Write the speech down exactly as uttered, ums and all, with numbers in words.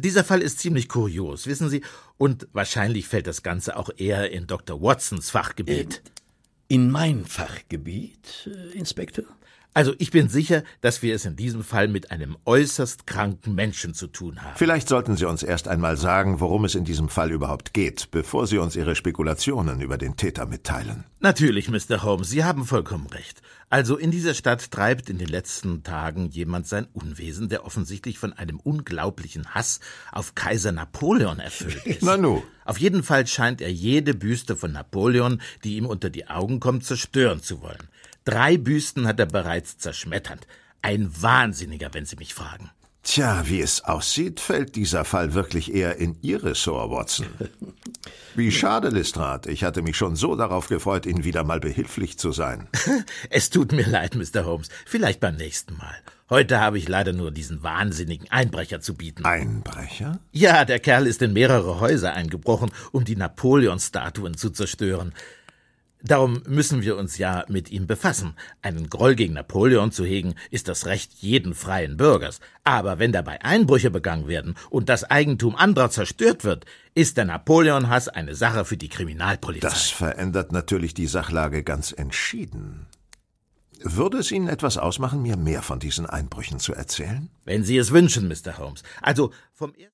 Dieser Fall ist ziemlich kurios, wissen Sie, und wahrscheinlich fällt das Ganze auch eher in Doktor Watsons Fachgebiet. Äh, in mein Fachgebiet, äh, Inspektor? Also ich bin sicher, dass wir es in diesem Fall mit einem äußerst kranken Menschen zu tun haben. Vielleicht sollten Sie uns erst einmal sagen, worum es in diesem Fall überhaupt geht, bevor Sie uns Ihre Spekulationen über den Täter mitteilen. Natürlich, Mister Holmes, Sie haben vollkommen recht. Also in dieser Stadt treibt in den letzten Tagen jemand sein Unwesen, der offensichtlich von einem unglaublichen Hass auf Kaiser Napoleon erfüllt ist. Na nu. Auf jeden Fall scheint er jede Büste von Napoleon, die ihm unter die Augen kommt, zerstören zu wollen. Drei Büsten hat er bereits zerschmettert. Ein Wahnsinniger, wenn Sie mich fragen. Tja, wie es aussieht, fällt dieser Fall wirklich eher in Ihr Ressort, Watson. Wie schade, Lestrade. Ich hatte mich schon so darauf gefreut, Ihnen wieder mal behilflich zu sein. Es tut mir leid, Mister Holmes. Vielleicht beim nächsten Mal. Heute habe ich leider nur diesen wahnsinnigen Einbrecher zu bieten. Einbrecher? Ja, der Kerl ist in mehrere Häuser eingebrochen, um die Napoleon-Statuen zu zerstören. Darum müssen wir uns ja mit ihm befassen. Einen Groll gegen Napoleon zu hegen, ist das Recht jeden freien Bürgers. Aber wenn dabei Einbrüche begangen werden und das Eigentum anderer zerstört wird, ist der Napoleon-Hass eine Sache für die Kriminalpolizei. Das verändert natürlich die Sachlage ganz entschieden. Würde es Ihnen etwas ausmachen, mir mehr von diesen Einbrüchen zu erzählen? Wenn Sie es wünschen, Mister Holmes. Also vom